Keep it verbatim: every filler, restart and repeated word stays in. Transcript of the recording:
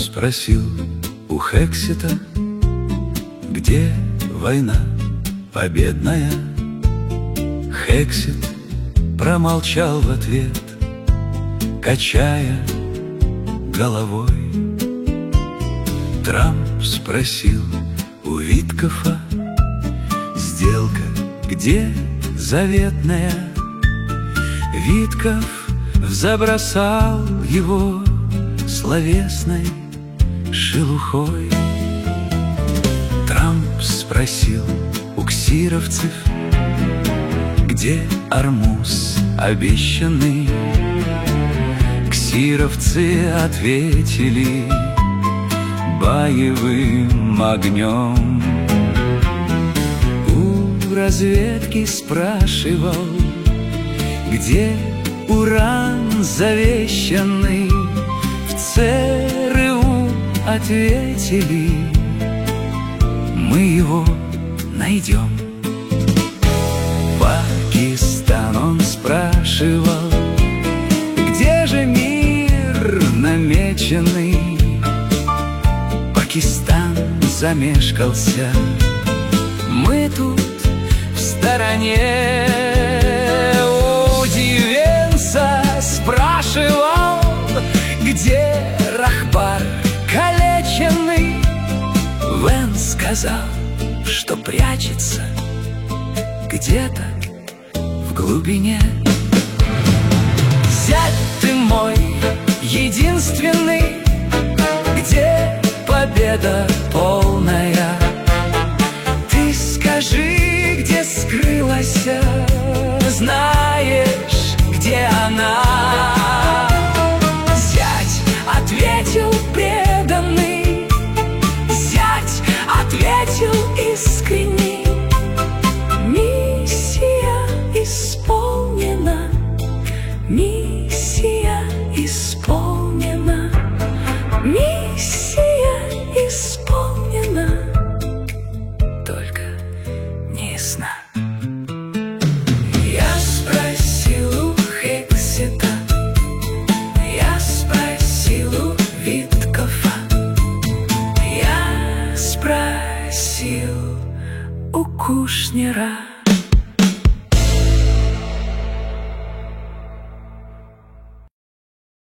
спросил у Хексита, где война победная. Хексит промолчал в ответ, качая головой. Трамп спросил у Виткофа, сделка где заветная. Витков взабросал его словесной шелухой. Трамп спросил у ксировцев, где Армуз обещанный. Ксировцы ответили боевым огнем. У разведки спрашивал, где уран завещанный. В ЦРУ ответили, мы его найдем. Пакистан он спрашивал, где же мир намеченный. Пакистан замешкался, мы тут в стороне. У Дивенса спрашивал, где Рахбар калеченный. Вэн сказал, что прячется где-то в глубине. Зять ты мой единственный, где победа полная? Ты скажи, где скрылась, знаешь, где она? Зять ответил преданный, зять ответил искренний. Миссия исполнена, миссия исполнена, миссия исполнена, только не ясна. Я спросил у Хексита, я спросил у Виткофа, я спросил у Кушнера.